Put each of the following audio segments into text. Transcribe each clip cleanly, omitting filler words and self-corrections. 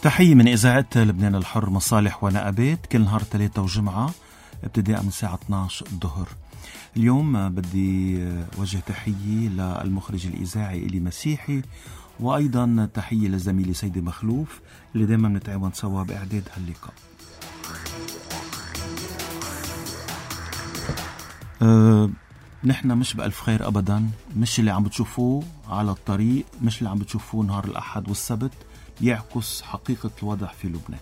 تحية من إذاعة لبنان الحر، مصالح ونقابات، كل نهار ثلاثة وجمعة ابتداء من الساعة 12 الظهر. اليوم بدي وجه تحية للمخرج الإذاعي إلي مسيحي، وأيضا تحية لزميلي سيدي مخلوف اللي دايما نتعاون سوا بإعداد هاللقاء. نحن مش بألف خير أبدا، مش اللي عم بتشوفوه على الطريق، مش اللي عم بتشوفوه نهار الأحد والسبت يعكس حقيقة الوضع في لبنان.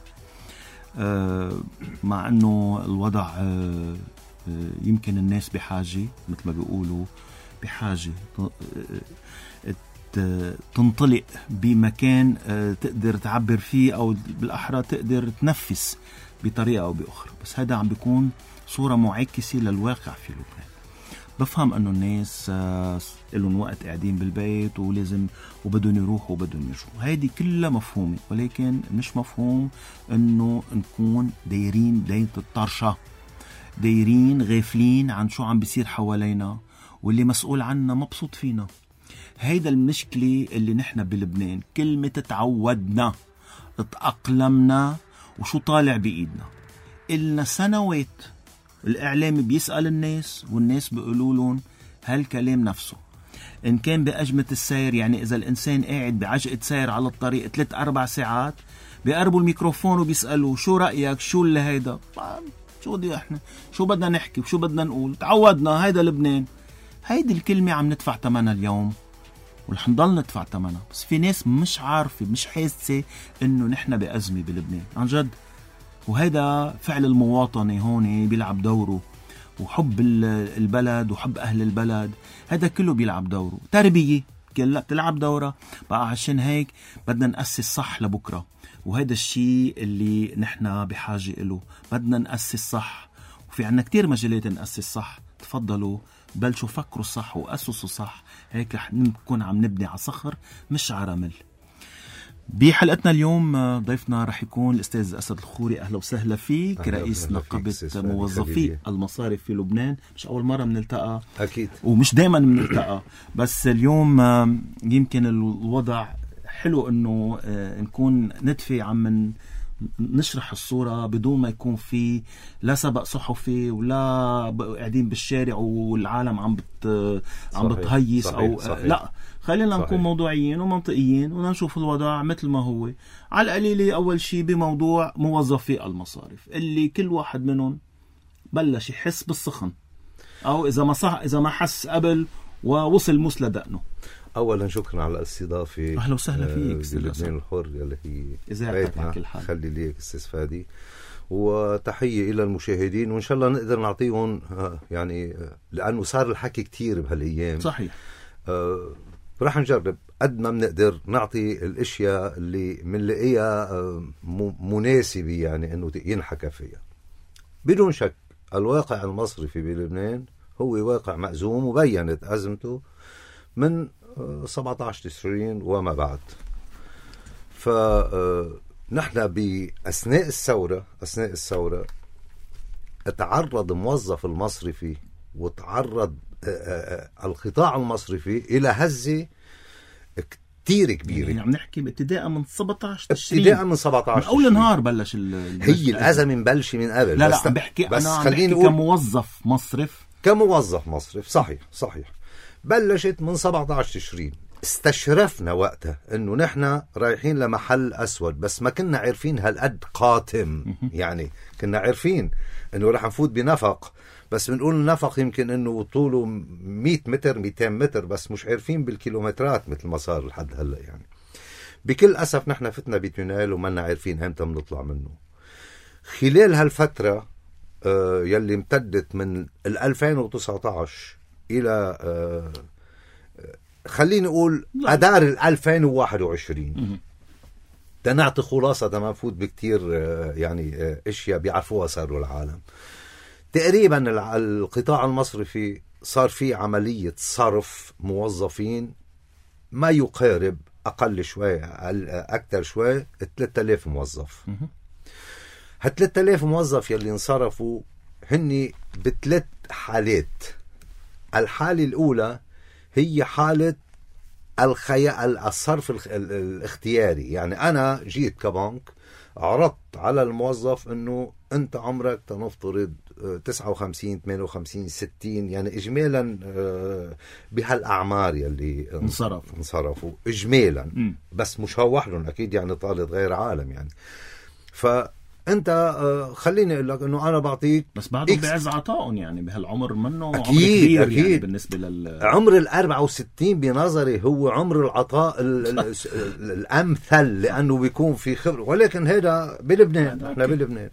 مع أنه الوضع يمكن الناس بحاجة، مثل ما بيقولوا بحاجة تنطلق بمكان تقدر تعبر فيه، أو بالأحرى تقدر تنفس بطريقة أو بأخرى، بس هذا عم بيكون صورة معاكسة للواقع في لبنان. بفهم أنه الناس لهم وقت قاعدين بالبيت ولازم وبدهم يروحوا وبدهم يرجعوا، هيدي كلها مفهومة، ولكن مش مفهوم أنه نكون دايرين دايرة الطرشة، دايرين غافلين عن شو عم بيصير حوالينا، واللي مسؤول عنا مبسوط فينا. هيدا المشكلة اللي نحن بلبنان كلمة تعودنا، اتأقلمنا، وشو طالع بإيدنا. إلنا سنوات الإعلام بيسأل الناس والناس بيقولوا لهم هالكلام نفسه. إن كان بأجمة السير، يعني إذا الإنسان قاعد بعجقة سير على الطريق 3-4 ساعات، بيقربوا الميكروفون وبيسألوا شو رأيك، شو اللي هيدا، شو بدي إحنا، شو بدنا نحكي وشو بدنا نقول، تعودنا، هيدا لبنان. هيدي الكلمة عم ندفع ثمنها اليوم ونضل ندفع ثمنها، بس في ناس مش عارفة، مش حاسة إنه نحن بأزمة بلبنان عن جد. وهذا فعل المواطنة هون بيلعب دوره، وحب البلد وحب أهل البلد، هذا كله بيلعب دوره. تربية كلها بتلعب دورة بقى، عشان هيك بدنا نأسس صح لبكرة، وهذا الشيء اللي نحن بحاجة إله. بدنا نأسس صح، وفي عنا كتير مجالات نأسس صح. تفضلوا بلشوا فكروا صح وأسسوا صح، هيك رح نكون عم نبني على صخر مش على رمل. بحلقتنا اليوم ضيفنا رح يكون الأستاذ أسد الخوري. أهلا وسهلا فيك، رئيس نقابة موظفي المصارف في لبنان. مش أول مرة منلتقى أكيد، ومش دايما منلتقى، بس اليوم يمكن الوضع حلو أنه نكون ندفي عم نشرح الصورة بدون ما يكون في لا سبق صحفي ولا قاعدين بالشارع والعالم عم بتهيس أو صحيح. لا، خلينا نكون موضوعيين ومنطقيين ونشوف الوضع مثل ما هو. على القليلة أول شيء بموضوع موظفي المصارف اللي كل واحد منهم بلش يحس بالسخن، أو إذا ما حس قبل ووصل موس لدقنه. أولا شكرا على الاستضافة. أهلا وسهلا فيك لبنان الحر يلي هي إذاعتك على كل حال. خلي ليك أستاذ فادي، وتحية إلى المشاهدين، وإن شاء الله نقدر نعطيهم يعني لأنه صار الحكي كتير بهالأيام. صحيح. رح نجرب قد ما بنقدر نعطي الاشياء اللي منلاقيها مناسبة، يعني انه ينحكى فيها. بدون شك الواقع المصرفي بلبنان هو واقع مأزوم، وبينت أزمته من 17 تشرين وما بعد. فنحن بأثناء الثورة اتعرض موظف المصرفي وتعرض القطاع المصرفي إلى هزة كتير كبيرة. يعني عم نحكي ابتداء من 17 تشرين، ابتداء من 17 من أول نهار بلش هي الأزمة مبلشة من قبل. لا عم بحكي أنا عم بحكي كموظف مصرف. صحيح بلشت من 17 تشرين. استشرفنا وقتها انه نحن رايحين لمحل اسود، بس ما كنا عارفين هالقد قاتم. يعني كنا عارفين انه رح نفوت بنفق، بس بنقول نفق يمكن انه طوله 100 متر 200 متر، بس مش عارفين بالكيلومترات مثل ما صار لحد هلا. يعني بكل اسف نحن فتنا بتونيل وما عارفين امتى بنطلع منه. خلال هالفتره يلي امتدت من 2019 الى خليني أقول أدار 2021، تنعطي خلاصة ما نفوت بكتير يعني اشياء بيعرفوها صاروا العالم. تقريبا القطاع المصرفي صار فيه عملية صرف موظفين ما يقارب أقل شوي أكتر شوي 3000 موظف. 3000 موظف يلي انصرفوا هني بثلاث حالات. الحالة الأولى هي حالة الصرف الاختياري. يعني أنا جيت كبنك عرضت على الموظف أنه أنت عمرك تنفترض 59 58 60 يعني إجمالا بهالأعمار يلي انصرفوا إجمالا بس مش هو وحدهم أكيد يعني طالت غير عالم يعني. فأنت خليني أقول لك أنه أنا بعطيك بس بعده بعز عطائهم يعني بهالعمر منه أكيد عمر كبير أكيد يعني بالنسبة عمر 64 بنظري هو عمر العطاء الأمثل لأنه بيكون في خبرة. ولكن هذا بلبنان احنا بلبنان.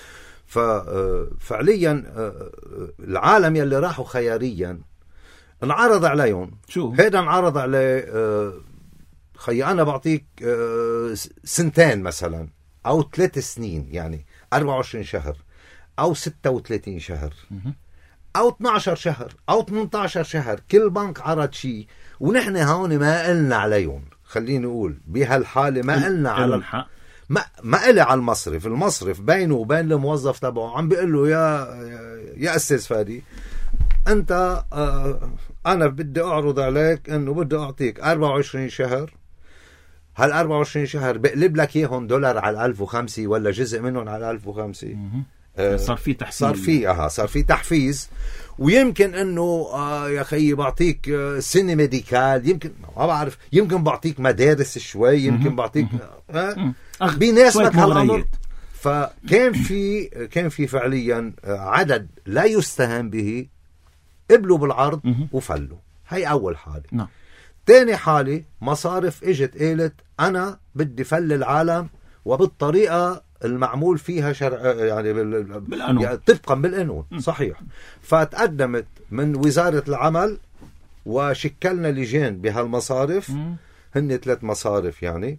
ففعليا العالم يلي راحوا خياريا انعرض عليهم شو هذا انعرض عليه خي أنا بعطيك 2 مثلا أو 3 سنين يعني 24 شهر أو 36 شهر أو 12 شهر أو 18 شهر. كل بنك عرض شيء ونحن هون ما قلنا عليهم. خليني أقول بهالحالة ما قلنا على الحق ما إلي على المصرف بينه وبين الموظف تبعه عم بيقول له يا أستاذ فادي أنت أنا بدي أعرض عليك إنه بدي أعطيك 24 شهر. هال 24 شهر بقلب لك إياهم دولار على 1005 ولا جزء منهم على 1005. صار في تحفيز صار في تحفيز. ويمكن انه يا خيي بعطيك سنة ميديكال يمكن ما بعرف يمكن بعطيك مدارس شوي يمكن بعطيك بيناسبك هالامر. فكان في فعليا عدد لا يستهان به قبلوا بالعرض وفلوا. هي اول حالة. تاني حالة مصارف اجت قالت انا بدي فل العالم وبالطريقة المعمول فيها يعني بالقانون. طبقا بالقانون صحيح. فتقدمت من وزارة العمل وشكلنا لجان بهالمصارف هن 3 مصارف يعني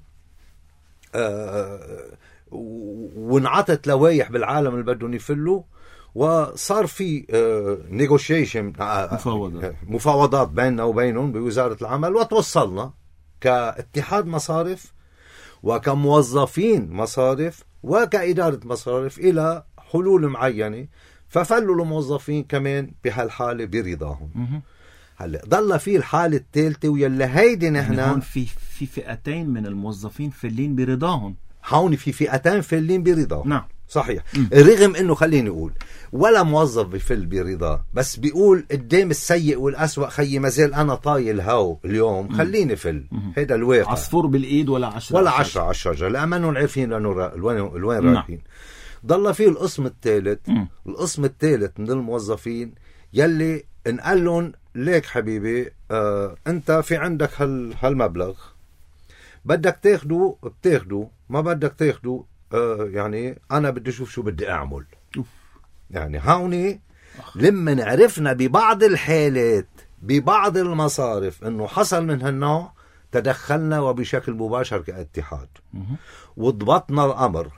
وانعطت لوايح بالعالم اللي بدهم يفلوا وصار في نيغوشيشن مفاوضات بيننا وبينهم بوزارة العمل وتوصلنا كاتحاد مصارف وكموظفين مصارف وكإدارة مصارف إلى حلول معينة. ففلوا الموظفين كمان بهالحالة برضاهم. هلا ضل في الحالة الثالثة ويلي هيدي نحن يعني هون في فئتين من الموظفين فلين برضاهم. هون في فئتين فلين برضاهم. نعم صحيح. رغم انه خليني اقول ولا موظف بفل برضاه بس بيقول قدام السيء والأسوأ خيي مازال انا طايل هاو اليوم خليني فل. هذا الواقع. عصفور بالايد ولا 10 على الشجرة لأمانهم عارفين لانه الوين رايحين. ضل فيه القسم الثالث من الموظفين يلي انقال لهم ليك حبيبي انت في عندك هالمبلغ بدك تاخده بتاخده ما بدك تاخده يعني أنا بدي أشوف شو بدي أعمل. يعني هوني لما عرفنا ببعض الحالات ببعض المصارف أنه حصل من هالنوع تدخلنا وبشكل مباشر كاتحاد وضبطنا الأمر.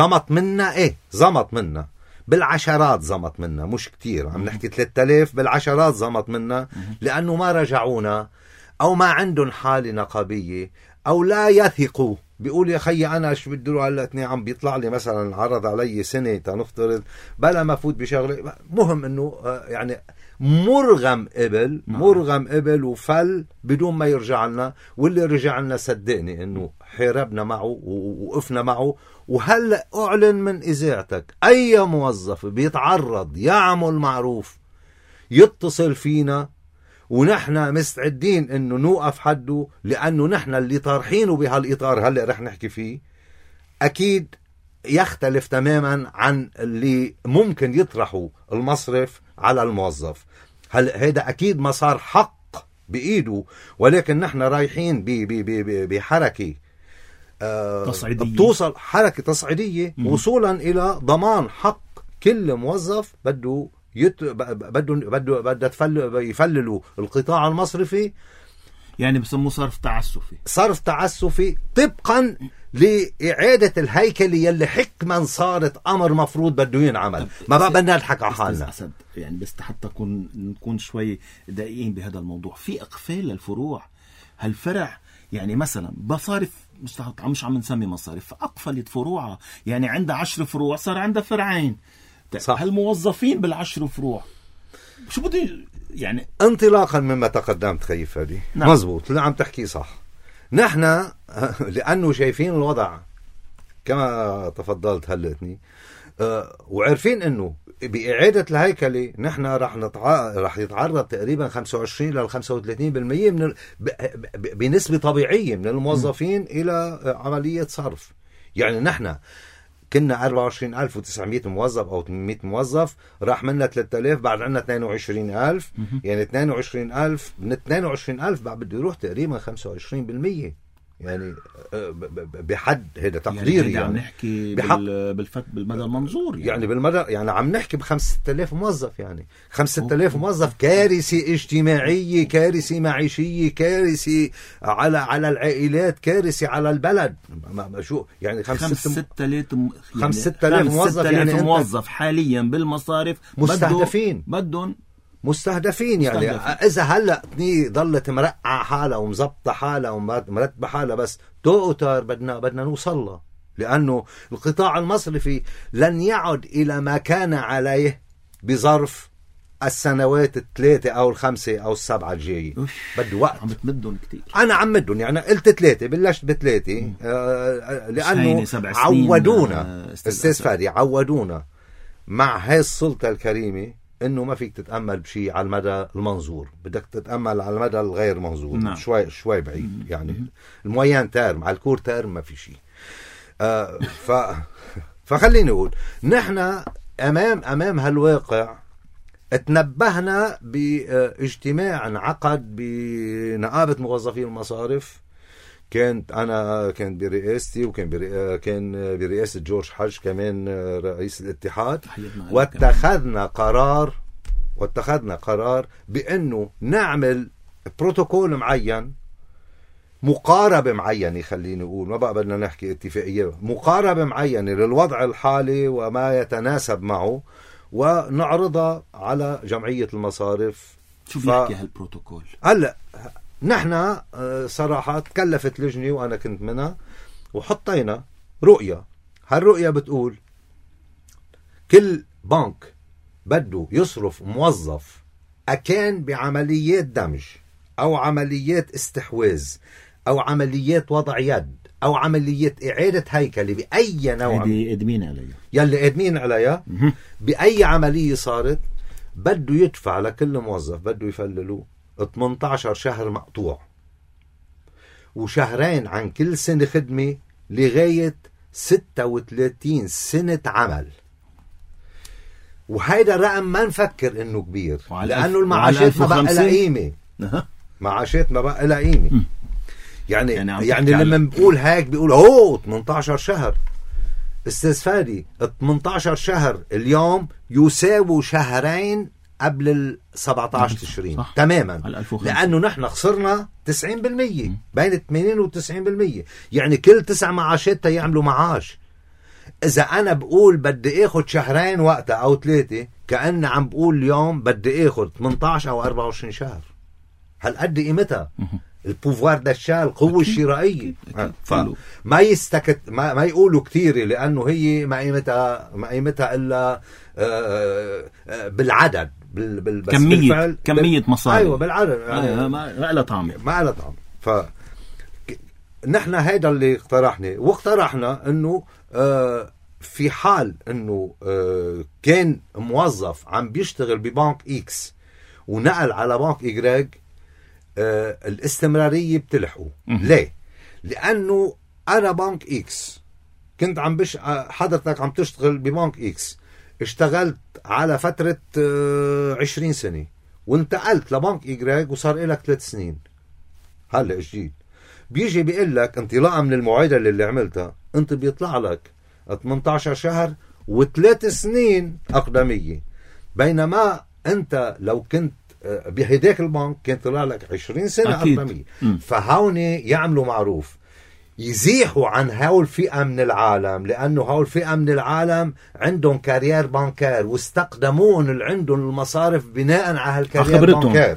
زمط منا بالعشرات زمط منا مش كتير عم نحكي 3000 بالعشرات زمط منا لأنه ما رجعونا أو ما عندهم حالة نقابية أو لا يثقوا. بيقول يا خي أنا شو بدي له هلا اثنين عم بيطلع لي مثلا عرض علي سنة تنفترض بلا ما فوت بشغله مهم إنه يعني مرغم قبل وفل بدون ما يرجع لنا. واللي رجع لنا صدقني إنه حاربنا معه ووقفنا معه. وهلا أعلن من إذاعتك أي موظف بيتعرض يعمل معروف يتصل فينا ونحن مستعدين انه نوقف حده لانه نحن اللي طارحينه بهالاطار هلا رح نحكي فيه اكيد يختلف تماما عن اللي ممكن يطرحه المصرف على الموظف. هذا اكيد مسار حق بايده ولكن نحن رايحين بحركه تصعيدية بتوصل حركه تصعيديه وصولا الى ضمان حق كل موظف بده يفللوا القطاع المصرفي. يعني بسموه صرف تعسفي طبقا لإعادة الهيكل يلي حكما صارت أمر مفروض بده ينعمل. ما بقى بدنا نضحك على حالنا يعني بس حتى نكون شوي دقيقين بهذا الموضوع. في إقفال للفروع. هالفرع يعني مثلا مصارف مش عم نسمي مصارف فأقفلت فروعها يعني عندها 10 فروع صار عندها فرعين. هالموظفين بال10 فروع شو بده يعني انطلاقا مما تقدمت خيي فادي، نعم. مزبوط اللي عم تحكيه صح. نحن لأنه شايفين الوضع كما تفضلت هلتني، وعارفين انه بإعادة الهيكلة نحن رح يتعرض تقريبا 25 ل 35% من بنسبة طبيعية من الموظفين إلى عملية صرف. يعني نحن كنا 24900 موظف أو 800 موظف، راح منا 3000، بعد عنا 22000. يعني 22000 من 22000 بعد بده يروح تقريبا 25%. يعني بحد هذا تقديري، يعني عم نحكي بالمدى المنظور، يعني بالمدى، يعني عم نحكي ب 5000 موظف. يعني 5000 موظف، كارثة اجتماعية، كارثة معيشية، كارثة على العائلات، كارثة على البلد. شو يعني 5000 موظف، يعني موظف حاليا بالمصارف مستهدفين. يعني إذا هلأ ضلت مرقعة حالها ومزبطة حالها ومرتبة حالها، بس توتر بدنا نوصل له، لأنه القطاع المصرفي لن يعد إلى ما كان عليه بظرف السنوات 3 أو 5 أو 7 الجاية. بده وقت. عم تمدهم كتير. أنا عمدهم، يعني قلت 3، بلشت ب3 لأنه عودونا أستاذ فادي، عودونا مع هاي السلطة الكريمة انه ما فيك تتامل بشيء على المدى المنظور، بدك تتامل على المدى الغير منظور. نعم. شوي بعيد. يعني الموين تيرم، على الكور تيرم ما في شيء. فخليني اقول نحن امام هالواقع تنبهنا باجتماع انعقد بنقابة موظفي المصارف. كانت برئاستي، وكان كان برئاسة جورج حج كمان رئيس الاتحاد، واتخذنا قرار بأنه نعمل بروتوكول معين، مقاربة معينة، خليني أقول، ما بقى بدنا نحكي اتفاقية، مقاربة معينة للوضع الحالي وما يتناسب معه، ونعرضها على جمعية المصارف. شو بيحكي هالبروتوكول؟ هلأ نحن صراحة تكلفت لجنة وأنا كنت منها، وحطينا رؤية. هالرؤية بتقول كل بنك بده يصرف موظف أكان بعمليات دمج أو عمليات استحواذ أو عمليات وضع يد أو عمليات إعادة هيكلة بأي نوع، يلي قادمين عليها بأي عملية صارت، بده يدفع لكل موظف، بده يفللوه 18 شهر مقطوع، وشهرين عن كل سنة خدمة، لغاية 36 سنة عمل. وهيدا الرقم ما نفكر انه كبير، لانه المعاشات ما بقى لها قيمة. معاشات ما بقى لها قيمة. يعني لما بقول هيك بيقول 18 شهر. استاذ فادي، 18 شهر اليوم يساوي شهرين قبل 17 تشرين تماما، لأنه نحن خسرنا 90%، بين 80 و 90%. يعني كل 9 معاشات يعملوا معاش. إذا أنا بقول بدي أخذ شهرين وقتها أو 3، كأن عم بقول اليوم بدي أخذ 18 أو 24 شهر. هل قد قيمتها؟ البوفوار داشا، القوة الشرائية. ما يستكت، ما يقولوا كتير، لأنه هي ما قيمتها إلا بالعدد، كمية مصاري. أيوة بالعدد. ما لها طعم. نحن هيدا اللي واقترحنا انه في حال انه كان موظف عم بيشتغل ببنك اكس ونقل على بنك ايجريج، الاستمرارية بتلحقه. ليه؟ لانه انا بنك اكس كنت حضرتك عم تشتغل ببنك اكس، اشتغلت على فترة 20 سنة وانتقلت لبنك ايجريج وصار لك 3 سنين، هلأ جديد بيجي بيقول لك انطلاقا من المعادلة اللي عملتها انت بيطلع لك 18 شهر و3 سنين أقدمية، بينما انت لو كنت بهداك البنك كان طلع لك 20 سنة أقدمية. فهون يعملوا معروف، يزيحوا عن هول فئة من العالم، لأنه هول فئة من العالم عندهم كارير بانكار واستقدمون اللي عندهم المصارف بناء على هالكارير بانكار،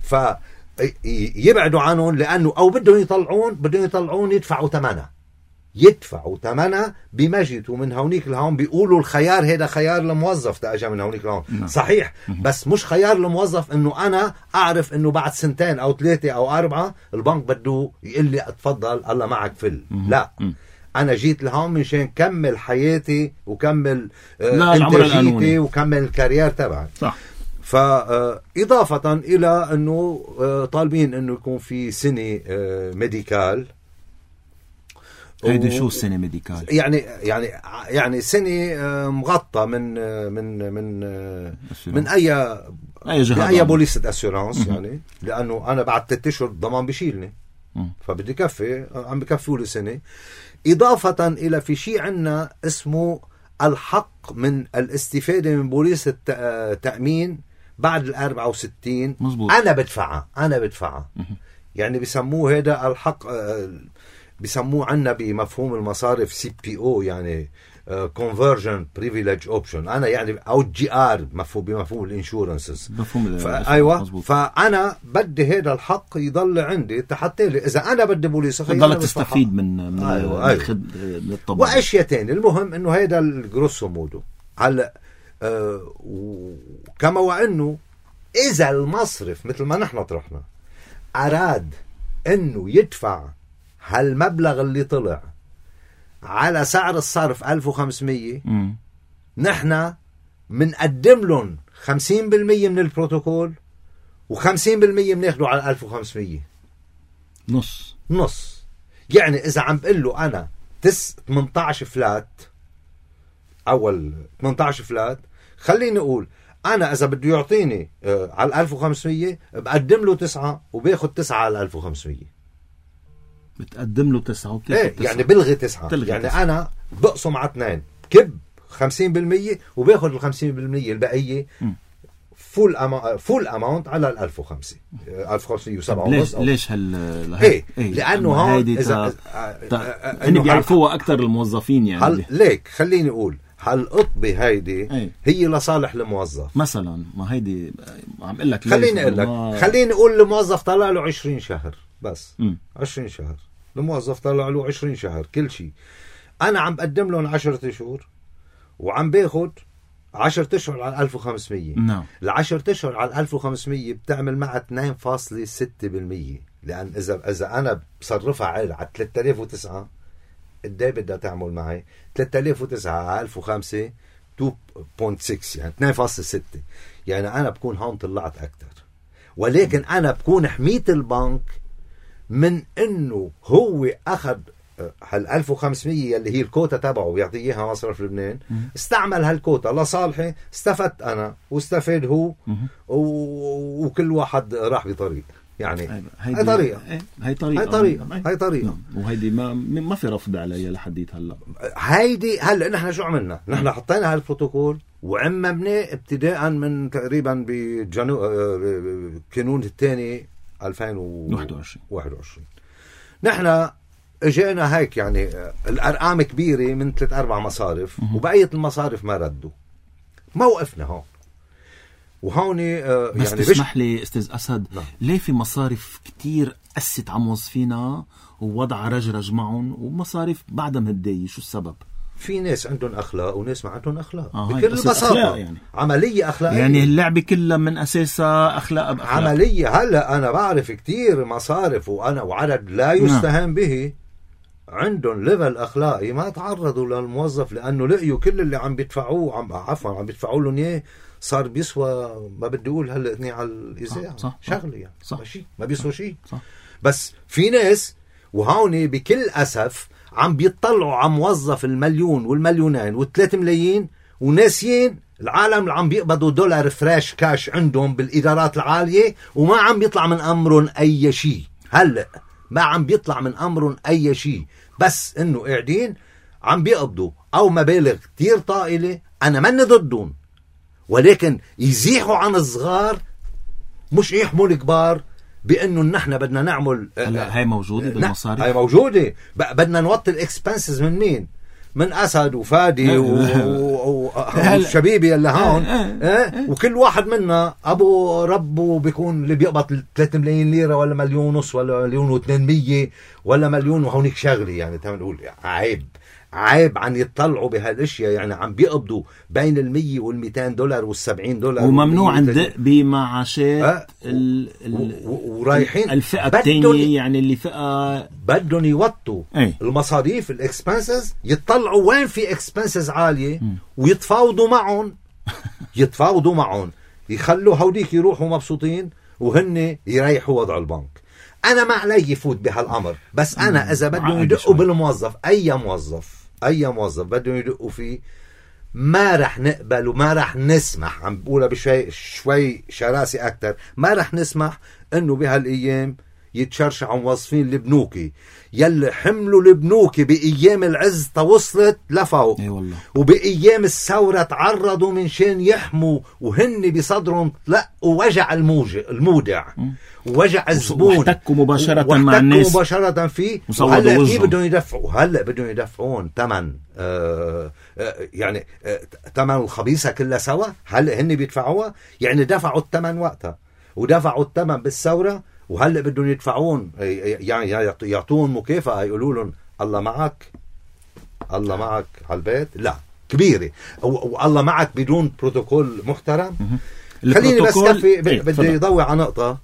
يبعدوا عنهم، لأنه أو بدهم يطلعون يدفعوا ثمنها. يدفعوا ثمنها بمجد، ومن هونيك لهون بيقولوا الخيار هذا خيار الموظف تأجى من هونيك لهون. صحيح، بس مش خيار الموظف انه انا اعرف انه بعد 2 أو 3 أو 4 البنك بده يقول لي اتفضل الله معك فل. لا، انا جيت لهون منشان كمل حياتي وكمل انتاجيتي وكمل الكارير تبعي. صح. فإضافة إلى أنه طالبين أنه يكون في سنة ميديكال. هيدي شو السنة ميديكال؟ يعني سنة مغطى من أي بوليسة أسيورانس، يعني لأنه أنا بعد 3 أشهر الضمان بيشيلني، فبدي كفي، عم بكفيه لي سنة. إضافة إلى في شيء عنا اسمه الحق من الاستفادة من بوليسة تأمين بعد 64. مزبوط. أنا بدفعها. يعني بيسموه هذا الحق، بيسموه عنا بمفهوم المصارف CPO، يعني Conversion Privilege Option. أنا يعني أو GR بمفهوم الانشورنسز. أيوة. فأنا بدي هذا الحق يضل عندي حتى لي إذا أنا بدي بوليس تضل تستفيد من الطبع وأشياء تاني. المهم إنه هذا الجروسو مودو. هلا كما وإنه إذا المصرف مثل ما نحن طرحنا أراد إنه يدفع هالمبلغ اللي طلع على سعر الصرف 1500، نحن منقدم لهم 50% من البروتوكول و50% بناخده على 1500. نص. يعني إذا عم بقول له أنا 18 فلات، أول 18 فلات، خليني أقول أنا إذا بده يعطيني على 1500 بقدم له 9 وباخد 9 على 1500. بتقدم له 9 يعني بلغي 9. يعني 9. أنا بقسم على 2 كب 50% وباخد 50% البقية فول اماونت على 1507. ليش لأنه هون إذا هن بيعرفوها أكثر الموظفين. يعني ليك خليني أقول هالقطبة هيدي هي لصالح الموظف مثلا. ما هيدي عم اقول لك، خليني اقول الموظف طلع له 20 شهر بس. 20 شهر الموظف طلع له 20 شهر كل شيء. انا عم بقدم لهم 10 اشهر وعم باخد 10 اشهر على 1500. ال10 اشهر على 1500 بتعمل معها 2.6%. لان اذا انا بصرفها على 3009 قديه بدها تعمل معي 3009 على 1005 2.6، يعني 2.6. يعني انا بكون هون طلعت اكثر، ولكن انا بكون حميت البنك من انه هو اخذ هال 1500 اللي هي الكوتا تبعه بيعطيه اياها مصرف لبنان، استعمل هالكوتا لصالحي، استفدت انا واستفاد هو، وكل واحد راح بطريق. يعني هاي طريقة. وهيدي ما في رفض عليها لحديت هلا. هيدي هلا نحن شو عملنا؟ نحن حطينا هالبروتوكول وعممناه ابتداء من تقريبا بكانون الثاني 2021. نحن اجينا هيك، يعني الارقام كبيرة من 3-4 مصارف، وبقية المصارف ما ردوا. موقفنا هون وهوني بس يعني تسمح لي استاذ اسد، ليه في مصارف كتير قست على موظفينها ووضع رجرج معهم، ومصارف بعدها مهدية؟ شو السبب؟ في ناس عندهم اخلاق وناس ما عندهم اخلاق. بكل البساطة يعني. عملية اخلاقية، يعني اللعبة كلها من اساسها اخلاق بأخلاق. عملية. هلا انا بعرف كتير مصارف وعدد لا يستهان به عندهم ليفل اخلاقي ما تعرضوا للموظف، لانه لقيوا كل اللي عم بيدفعوه عم بيدفعوا لهم اياه صار بيسوى، ما بدي اقول هلا اثنين على الاذاعه شغله، يعني ماشي ما بيسوى شيء. بس في ناس وهوني بكل اسف عم بيطلعوا على موظف المليون والمليونين وال3 ملايين وناسيين العالم اللي عم بيقبضوا دولار فريش كاش عندهم بالادارات العاليه، وما عم بيطلع من امرهم اي شيء. هلا ما عم بيطلع من امرهم اي شيء، بس انه قاعدين عم بيقبضوا او مبالغ كتير طائله. انا ماني ضدهم، ولكن يزيحوا عن الصغار، مش يحموا الكبار بانه نحن بدنا نعمل. هاي موجوده بالمصاريف، هاي موجوده. بدنا نوطي الاكسبنسز من مين؟ من أسد وفادي والشبيبي اللي هون وكل واحد منا أبو ربه بيكون اللي بيقبض 3 ملايين ليرة ولا 1.5 مليون ولا 1.8 ولا مليون وهونيك شغلي. يعني تم نقول عيب عن يطلعوا بهالاشياء. يعني عم بيقبضوا بين $100 وال$200 وال$70 وممنوع ندق بمعاشات ورايحين الفئة الثانية. يعني اللي فئة بدهم يوطوا المصاريف الاكسبنسز، يطلعوا وين في اكسبنسز عالية ويتفاوضوا معهم يخلوا هوديك يروحوا مبسوطين وهن يريحوا وضع البنك. أنا ما علي يفوت بهالأمر، بس أنا إذا بدهم يدقوا بالموظف أي موظف بدهم يدقوا فيه ما رح نقبل وما رح نسمح. عم بقولها شوي شراسي أكتر، ما رح نسمح إنه بهالأيام يتشرشعوا موظفين البنوكي يلي حملوا البنوكي بأيام العز توصلت لفوق. وبأيام الثورة تعرضوا من شان يحموا وهن بصدرهم تلقوا وجع المودع ووجع الزبون واحتكوا مباشرة مع الناس مباشرة فيه. وهلأ كيف بدهم يدفعوا؟ هلأ بدهم يدفعون ثمن يعني ثمن الخبيثة كلها سوا. هلأ هن بيدفعوها، يعني دفعوا الثمن وقتها ودفعوا الثمن بالثورة، وهلأ بدهم يدفعون يعني يعطون مكافأة، يقولوا لهم الله معك على البيت لا كبيرة، والله معك بدون بروتوكول محترم. خليني بس كفي بدي يضوي على نقطة.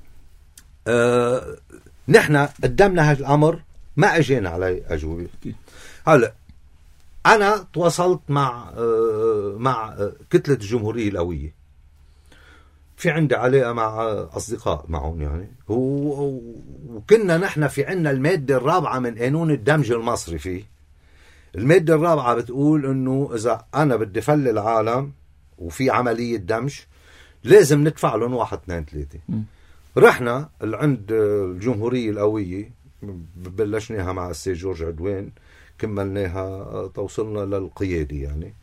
نحن قدمنا هذا الأمر ما أجينا عليه أجوبة. هلأ أنا تواصلت مع كتلة الجمهورية القوية، في عندي علاقة مع أصدقاء معهم يعني، وكنا نحن في عنا المادة الرابعة من قانون الدمج المصري. فيه المادة الرابعة بتقول إنه إذا أنا بدي فل العالم وفي عملية دمج لازم ندفع لهم 1 2 3. رحنا عند الجمهورية القوية، بلشناها مع السي جورج عدوان، كملناها توصلنا للقيادة يعني.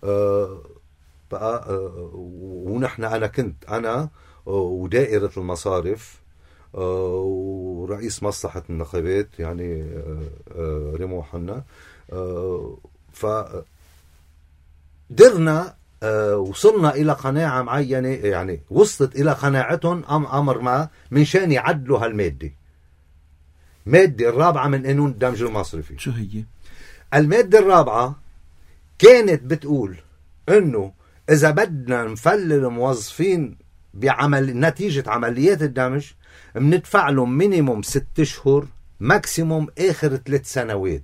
بقى ونحن أنا ودائرة المصارف ورئيس مصلحة النقابات يعني ريمو حنا، فدرنا وصلنا إلى قناعة معينة، يعني وصلت إلى قناعتهم أمر ما من شان يعدلوا هالمادة. مادة الرابعة من قانون الدمج المصرفي. شو هي؟ المادة الرابعة كانت بتقول إنه إذا بدنا نفلل موظفين نتيجة عمليات الدمج بندفع لهم مينيموم 6 أشهر، ماكسيموم آخر 3 سنوات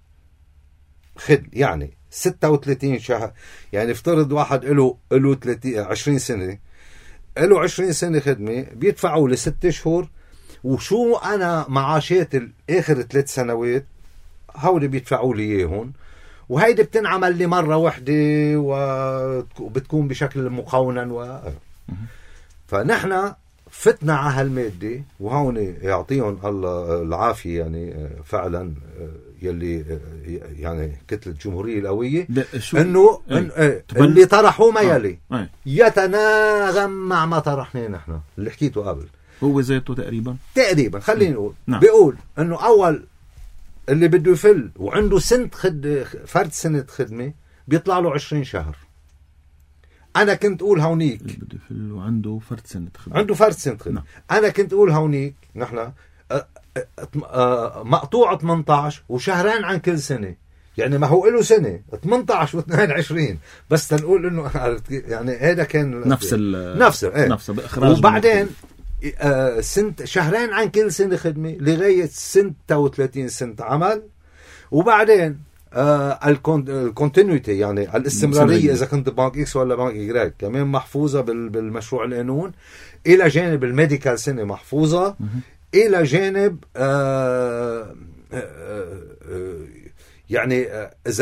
يعني 36 شهر. يعني افترض واحد له 20 سنة، له 20 سنة خدمة، بيدفعوا لي 6 أشهر، وشو أنا معاشات آخر 3 سنوات هولي بيدفعوا لي إياهم، وهيدي بتنعمل لي مرة واحدة وبتكون بشكل مقونا فنحن فتنا على هالمادة، وهون يعطيهم الله العافية يعني فعلا يلي يعني كتلة الجمهورية القوية انه اللي طرحوه ما يلي يتناغم مع ما طرحناه نحن اللي حكيته قبل. هو ذاته تقريبا خلينا نقول بيقول انه اول اللي بده يفل وعنده فرد سنة خدمة بيطلع له 20 شهر. أنا كنت أقول هونيك اللي بده يفل وعنده فرد سنة خدمة أنا كنت أقول هونيك نحن مقطوع 18 وشهرين عن كل سنة، يعني ما هو له سنة 18 و22 بس تنقول إنه يعني هذا كان نفسه بإخراج. وبعدين شهرين عن كل سنة خدمة لغاية 36 سنة عمل. وبعدين الكونتينيوتي يعني الاستمرارية إذا كنت بنك إكس ولا بنك إيجراك كمان محفوظة بالمشروع القانون، إلى جانب الميديكال سنة محفوظة، إلى جانب يعني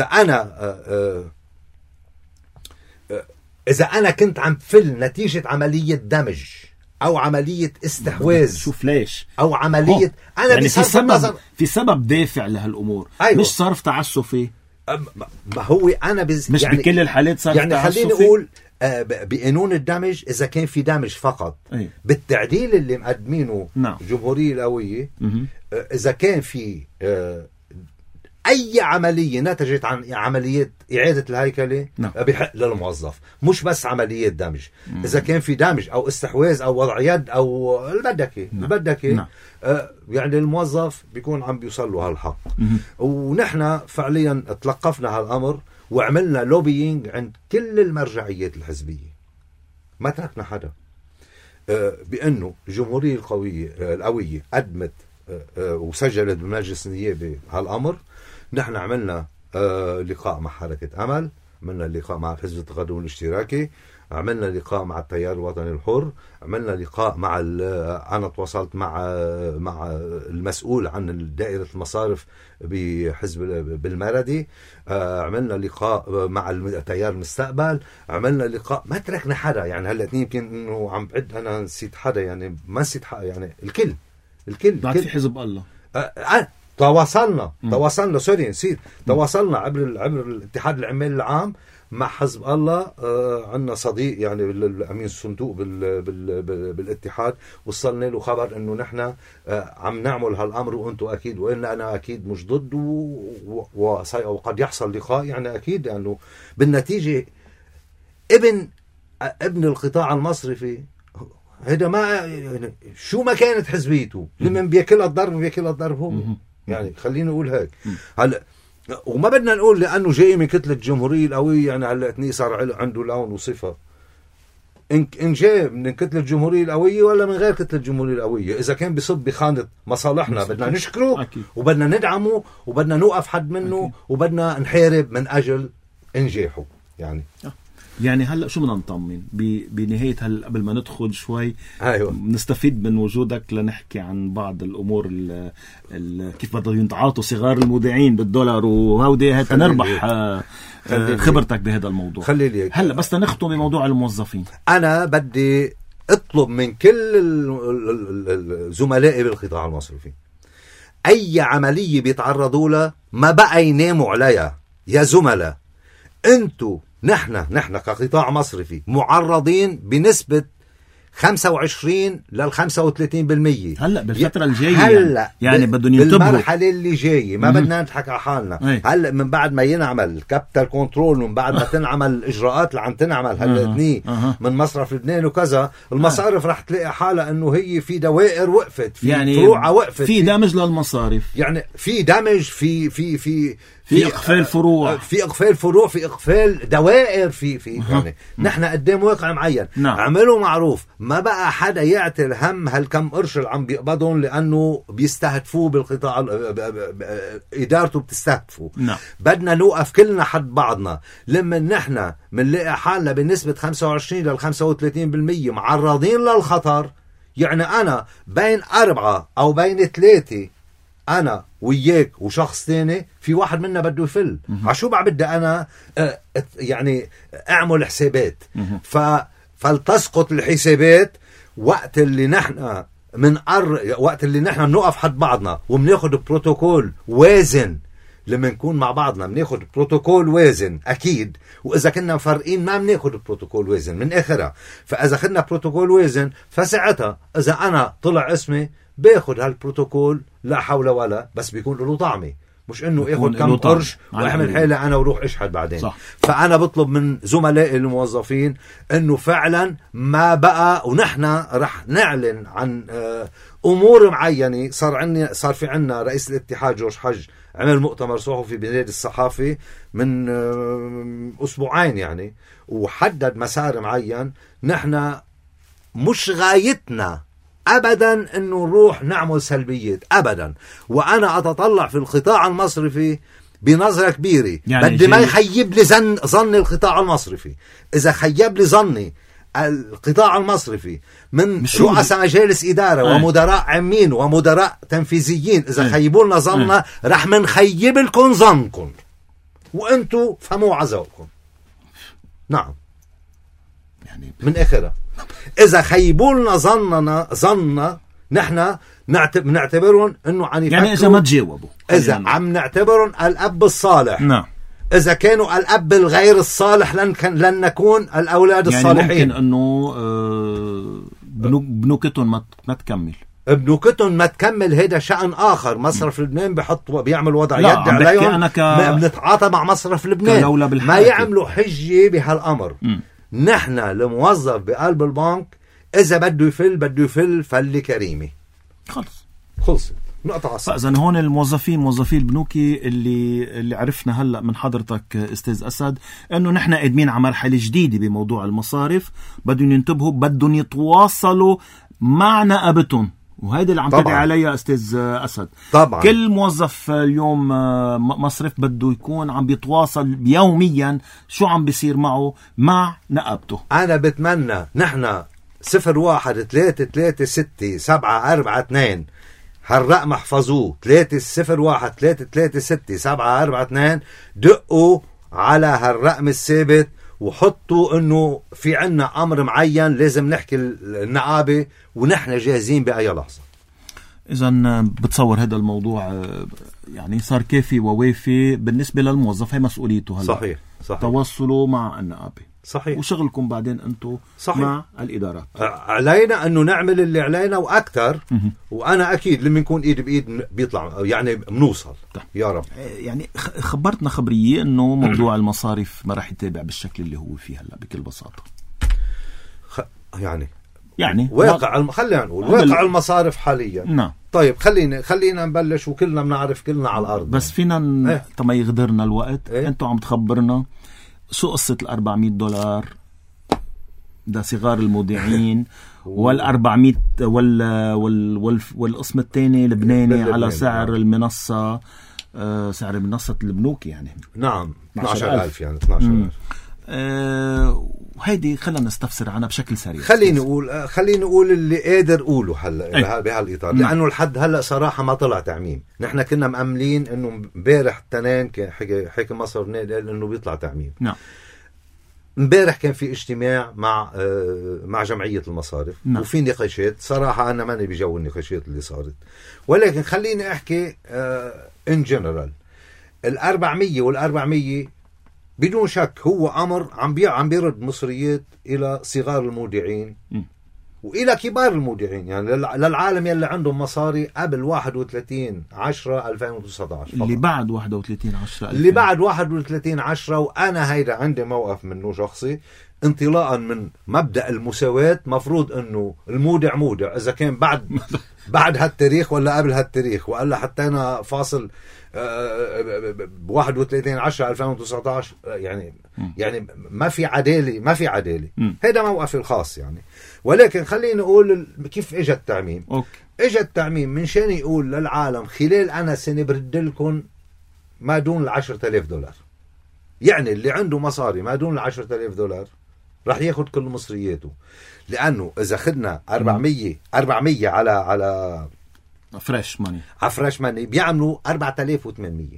إذا أنا كنت عم فل نتيجة عملية دمج أو عملية استحواذ، شوف ليش أو عملية أنا يعني في سبب دافع لهالأمور. أيوة. مش صرف تعسفي، ما هو أنا مش يعني بكل الحالات صرف يعني تعسفي. خليني أقول بقانون الدمج إذا كان في دمج فقط. أيوة. بالتعديل اللي مقدمينه الجمهورية القوية إذا كان في أي عملية نتجت عن عملية إعادة الهيكلة بحق للموظف، مش بس عملية دمج. إذا كان في دمج أو استحواذ أو وضع يد أو البدكة يعني الموظف بيكون عم بيوصل له هالحق. ونحن فعليا تلقفنا هالأمر وعملنا لوبينج عند كل المرجعيات الحزبية، ما تركنا حدا، بأنه الجمهورية القوية قدمت وسجلت بمجلس النيابة هالأمر. نحن عملنا لقاء مع حركة أمل، عملنا لقاء مع حزب التقدم الاشتراكي، عملنا لقاء مع التيار الوطني الحر، عملنا لقاء مع أنا تواصلت مع المسؤول عن دائرة المصارف بحزب بالمردي، عملنا لقاء مع التيار المستقبل، عملنا لقاء، ما تركنا حدا. يعني هلا يمكن انه عم بعد انا نسيت حدا، يعني ما نسيت حدا، يعني الكل بعد في حزب الله تواصلنا سوري نسيت، تواصلنا عبر الاتحاد العمال العام مع حزب الله. عندنا صديق يعني الامين الصندوق بالاتحاد، وصلنا له خبر انه نحن عم نعمل هالامر وانتم اكيد، وان انا اكيد مش ضد، وقد يحصل لقاء يعني اكيد، لانه يعني بالنتيجه ابن القطاع المصرفي هذا ما يعني شو ما كانت حزبيته، لمن بياكلها الضرب هو. يعني خليني اقول هيك. هلا وما بدنا نقول لانه جاي من كتله الجمهوريه القويه يعني هلا صار عنده لون وصفه. ان جاي من كتله الجمهوريه القويه ولا من غير كتله الجمهوريه القويه، اذا كان بيصب بخانه مصالحنا بدنا نشكره أكيد. وبدنا ندعمه وبدنا نوقف حد منه أكيد. وبدنا نحارب من اجل انجاحه. يعني هلا شو بدنا نطمن بنهايه قبل ما ندخل شوي. أيوة. نستفيد من وجودك لنحكي عن بعض الامور كيف بدهم يتعاطوا صغار المودعين بالدولار وهودي هيك نربح خبرتك بهذا الموضوع. هلا بس نختم بموضوع الموظفين. انا بدي اطلب من كل زملائي بالقطاع المصرفي اي عمليه بيتعرضوا لها ما بقى يناموا عليها يا زملاء. انتوا نحن كقطاع مصرفي معرضين بنسبة 25 لل 35%. هلا بالفترة الجاية يعني بدهم ينتبهوا بالمرحلة اللي جاية. ما بدنا نضحك على حالنا. هلا من بعد ما ينعمل كابيتال كنترول، من بعد ما تنعمل الإجراءات اللي عم تنعمل هلا من مصرف لبنان وكذا، المصارف رح تلاقي حالها انه هي في دوائر وقفت، في يعني فروع وقفت، في دمج للمصارف، يعني في دمج في اقفال فروع، في اقفال دوائر، في يعني نحن قدام واقع معين. اعملوا معروف، ما بقى حدا يعطي الهم هالكم قرش اللي عم بيقبضون لانه بيستهدفوه بالقطاع، ادارته بتستهدفه. بدنا نوقف كلنا حد بعضنا. لما نحن منلاقي حالنا بنسبة 25 لل 35% معرضين للخطر، يعني انا بين 4 او بين 3 انا وياك وشخص تاني، في واحد منا بده يفل. عشو بقى بدي انا يعني اعمل حسابات. فلتسقط الحسابات وقت اللي نحن وقت اللي نحن بنوقف حد بعضنا وبناخد بروتوكول وازن. لما نكون مع بعضنا بناخد بروتوكول وازن اكيد، واذا كنا مفرقين ما بناخد بروتوكول وازن من اخرها. فاذا خدنا بروتوكول وازن فساعتها اذا انا طلع اسمي باخد هالبروتوكول لا حول ولا، بس بيكون له طعمه، مش انه اخد كم قرش واعمل حالة انا وروح اشحد بعدين. صح. فانا بطلب من زملائي الموظفين انه فعلا ما بقى، ونحن رح نعلن عن امور معينة. صار في عنا رئيس الاتحاد جورج حج عمل مؤتمر صحفي بنادي الصحافي من اسبوعين يعني، وحدد مسار معين. نحن مش غايتنا ابدا انه نروح نعمل سلبيات ابدا، وانا اتطلع في القطاع المصرفي بنظرة كبيرة. يعني بدي ما يخيب لي ظن القطاع المصرفي. اذا خيب لي ظني القطاع المصرفي من رؤساء مجالس إدارة ومدراء عامين ومدراء تنفيذيين، إذا خيبوا لنا ظننا رح منخيب لكم ظنكم وأنتوا فهموا عزوكم. نعم يعني من آخرها إذا خيبوا لنا ظننا نحن نعتبرهم إنه عن يعني إذا ما تجاوبوا، إذا عم نعتبرهم الأب الصالح. نعم. إذا كانوا الأب الغير الصالح لن نكون الأولاد يعني الصالحين. ممكن أنه بنوكتهم ما تكمل. بنوكتهم ما تكمل، هيدا شأن آخر. مصرف لبنان بيعمل وضع يد عليهم، بنتعاطى مع مصرف لبنان، ما يعملوا حجة بهالأمر. نحن الموظف بقلب البنك إذا بده يفل فلي كريمي، خلصت نقطة عصر. فإذن هون موظفي البنوكي اللي عرفنا هلأ من حضرتك أستاذ أسد أنه نحن قادمين على مرحلة جديدة بموضوع المصارف، بدهم ينتبهوا، بدهم يتواصلوا مع نقابتهم، وهيدا اللي عم تدعي عليها أستاذ أسد. طبعا كل موظف اليوم مصرف بده يكون عم بيتواصل يوميا شو عم بيصير معه مع نقابته. أنا بتمنى نحن 01-336-742 هالرقم احفظوه، 301-336-742. دقوا على هالرقم الثابت وحطوا انه في عنا امر معين لازم نحكي النقابة ونحن جاهزين بأي لحظة. إذن بتصور هذا الموضوع يعني صار كافي ووافي بالنسبة للموظف، هي مسؤوليته هلا. صحيح. تواصلوا مع النقابة. صحيح. وشغلكم بعدين أنتم مع الإدارات. علينا أنه نعمل اللي علينا وأكثر. وأنا أكيد لما نكون إيد بإيد بيطلع يعني بنوصل. يا رب. يعني خبرتنا خبرية أنه موضوع المصارف ما راح يتابع بالشكل اللي هو فيه هلا بكل بساطة. يعني واقع خلينا نقول واقع المصارف حاليا. نعم. طيب خلينا نبلش، وكلنا بنعرف كلنا على الأرض. بس فينا طما يغدرنا الوقت. أنتوا عم تخبرنا شو قصة $400 ده صغار المودعين وال400 والقسم الثاني اللبناني على سعر المنصة، سعر منصة البنوك يعني. نعم 12,000 يعني 12,000. وهيدي خلينا نستفسر عنها بشكل سريع. خليني نقول اللي قادر أقوله هلا بهالإطار. لأنه الحد هلا صراحة ما طلع تعميم. نحن كنا مأملين إنه امبارح التنين حكي مصر نادل إنه بيطلع تعميم. نعم. امبارح كان في اجتماع مع جمعية المصارف. نعم. وفي نقاشات. صراحة أنا ماني بجو النقاشات اللي صارت، ولكن خليني أحكي in general. 400 بدون شك هو أمر عم بيرد مصريات إلى صغار المودعين وإلى كبار المودعين، يعني للعالم يلي عندهم مصاري قبل 31/10/2019 اللي بعد 31/10 اللي بعد 31/10. وأنا هيدا عندي موقف منه شخصي انطلاقا من مبدأ المساواة. مفروض أنه المودع مودع إذا كان بعد هالتاريخ ولا قبل هالتاريخ، وقال حتى أنا فاصل 31/10/2019 يعني ما في عدالة. هذا موقفي الخاص يعني. ولكن خليني أقول كيف إجا التعميم. إجا التعميم من شان يقول للعالم خلال أنا سنة برد لكم ما دون $10,000. يعني اللي عنده مصاري ما دون $10,000 راح ياخد كل مصرياته. لأنه إذا خدنا 400 على فريش ماني بيعملوا 4,800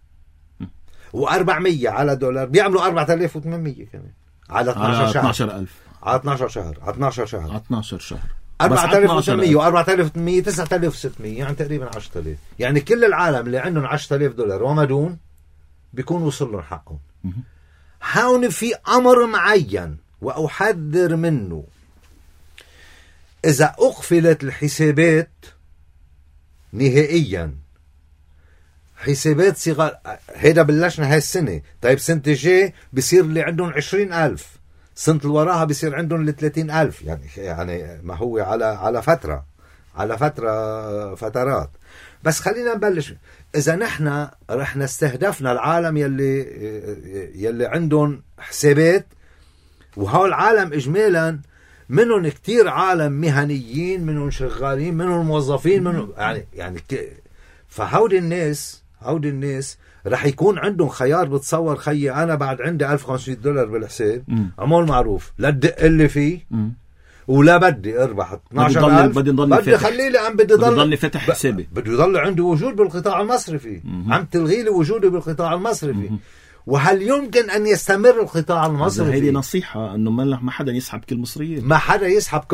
و400 على $1 بيعملوا 4,800 كمان على 12 شهر. 12,000 على 12 شهر 12 شهر 4,800 و4,800 9,600 يعني تقريبا 10,000. يعني كل العالم اللي عندهم $10,000 وما دون بيكون وصل لهم حقهم. هون في أمر معين وأحذر منه. إذا أقفلت الحسابات نهائيا، حسابات صغار، هيدا بلشنا هاي السنة. طيب سنة الجاي بصير اللي عندهم 20,000، سنة الوراها بصير عندهم 30,000. يعني ما هو على فترات. بس خلينا نبلش. إذا نحن رح نستهدفنا العالم يلي عندهم حسابات، وهو العالم إجمالا منهم كتير عالم مهنيين، منهم شغالين، منهم موظفين، منهم يعني فهود الناس رح يكون عندهم خيار. بتصور خيي أنا بعد عندي $1,500 بالحساب، عمول معروف لا تدق اللي فيه ولا بدي اربح 12,000. بدي خليه لي بدي ضل فتح حسابي، بده يضل عندي وجود بالقطاع المصرفي. عم تلغي لي وجودي بالقطاع المصرفي. وهل يمكن أن يستمر القطاع المصرفي؟ هذه نصيحة أنه ما حدا يسحب كل مصرياته. ما حدا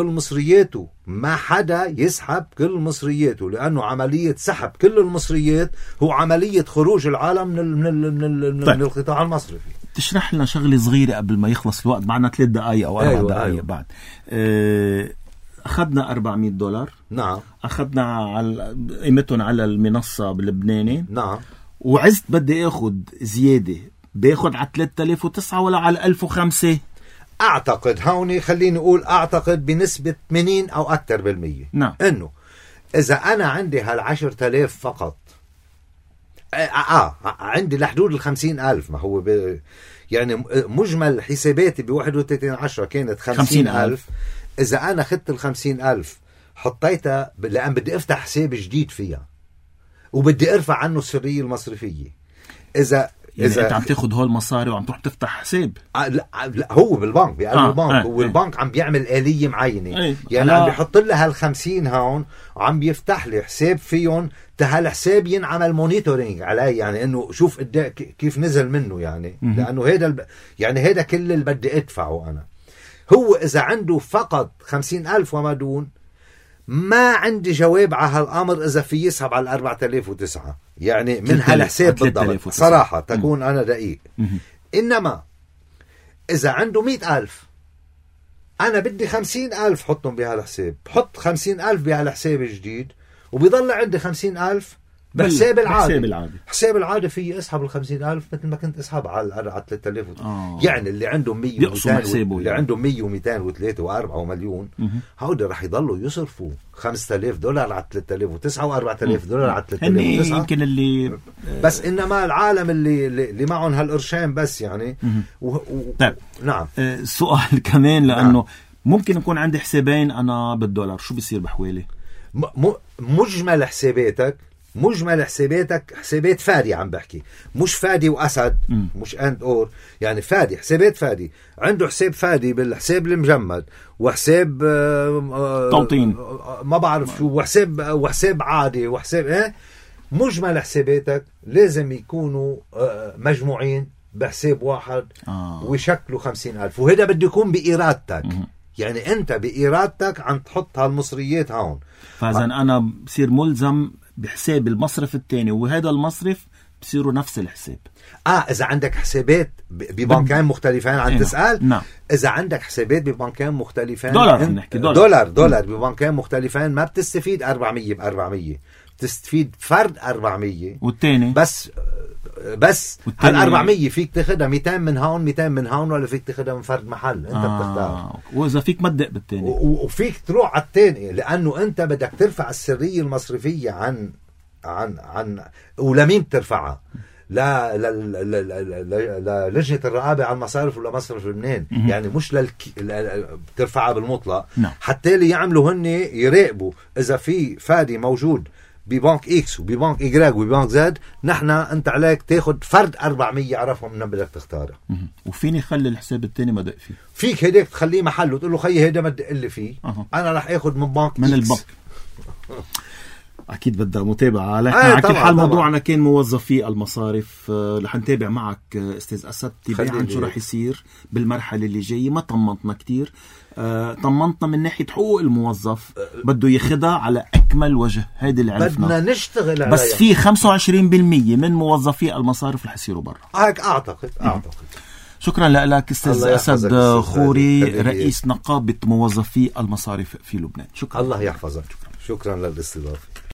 يسحب كل مصرياته، لأنه عملية سحب كل المصريات هو عملية خروج العالم من القطاع المصرفي. تشرح لنا شغلة صغيرة قبل ما يخلص الوقت، معنا 3 دقايق أو 4 دقايق بعد. أخذنا $400. نعم. أخذنا على قيمتهم على المنصة بلبناني. نعم. وعزت بدي أخذ زيادة، باخذ على 3009 ولا على 1005؟ أعتقد هوني خليني أقول أعتقد بنسبة 80 أو أكثر بالمية. نعم. إنه إذا أنا عندي هال10,000 فقط عندي لحدود 50,000، ما هو يعني مجمل حساباتي ب31/10 كانت 50,000. إذا أنا أخذت 50,000 حطيتها لأن بدي أفتح حساب جديد فيها وبدي أرفع عنه السرية المصرفية. إذا أنت عم تاخد هول المصاري وعم تروح تفتح حساب؟ لا هو بالبنك بقلب البنك، والبنك عم بيعمل آلية معينة. يعني عم بيحط لها 50 هون وعم بيفتح لي حساب فيهم، هالحساب ينعمل مونيتورينج علي، يعني انه شوف كيف نزل منه، يعني لانه يعني هيدا كل اللي بدي ادفعه انا. هو اذا عنده فقط 50,000 وما دون، ما عندي جواب على هالامر اذا في يسحب على 4009 يعني من هالحساب بالضبط صراحة تكون انا دقيق. انما اذا عنده 100,000 انا بدي 50,000 حطهم بهالحساب، بحط 50,000 بهالحساب الجديد وبيضل عندي 50,000 بحساب العادي. حساب العادي فيه اسحب 50,000 مثل ما كنت اسحب على 3000. يعني اللي عنده 100 و200 اللي عنده 100 و200 و3 و4 ومليون، هودي رح يضلوا يصرفوا $5,000 على 3009 و$4,000 على 3009 يمكن اللي بس. انما العالم اللي معهم هالقرشين بس يعني طيب. نعم. سؤال كمان، لانه ممكن يكون عندي حسابين انا بالدولار، شو بيصير بحوالي؟ مجمل حساباتك حسابات فادي، عم بحكي مش فادي وأسد، مش أند أور، يعني فادي، حسابات فادي. عنده حساب فادي بالحساب المجمد، وحساب توطين ما بعرف شو، وحساب عادي، وحساب مجمل حساباتك لازم يكونوا مجموعين بحساب واحد ويشكلوا 50,000. وهذا بده يكون بإرادتك، يعني أنت بإرادتك عم تحط هالمصريات هون. فإذا أنا بصير ملزم بحساب المصرف الثاني، وهذا المصرف بصيروا نفس الحساب. إذا عندك حسابات ببنكين مختلفين عن تسأل. نعم. إذا عندك حسابات ببنكين مختلفين، دولار ببنكين مختلفين، ما بتستفيد 400 ب400، بتستفيد فرد 400 والتاني بس هال400 فيك تاخدها 200 من هون 200 من هون، ولا فيك تاخدها من فرد محل انت بتختار. واذا فيك مدق بالتاني وفيك تروح على التاني، لانه انت بدك ترفع السرية المصرفية عن ولمين بترفعها؟ لا لجنة الرقابة على المصارف ولا مصرف لبنان، يعني مش بترفعها بالمطلق. حتى اللي يعملوا هن يراقبوا اذا في فادي موجود ببنك إكس وببنك إجراج وببنك زد، انت عليك تاخد فرد 400 يعرفهم من بدك تختاره. وفيني خلي الحساب التاني ما دق فيه، فيك هيك تخليه محله وتقول له خيي هيدا ما تدق لي فيه، انا رح اخد من بنك من البنك. اكيد بدها متابعه. على كل حال موضوعنا كان موظفي المصارف. رح نتابع معك استاذ اسد تباعا شو رح يصير بالمرحله اللي جايه. ما طمنتنا كتير، طمنتنا من ناحيه حقوق الموظف بده ياخدها على اكمل وجه، هيدي اللي عرفنا بدنا نشتغل عليها. بس في 25% من موظفي المصارف رح يصيروا برا، هيك اعتقد. شكرا لك استاذ اسد خوري، رئيس نقابه موظفي المصارف في لبنان. شكرا. الله يحفظك. شكرا للاستضافه.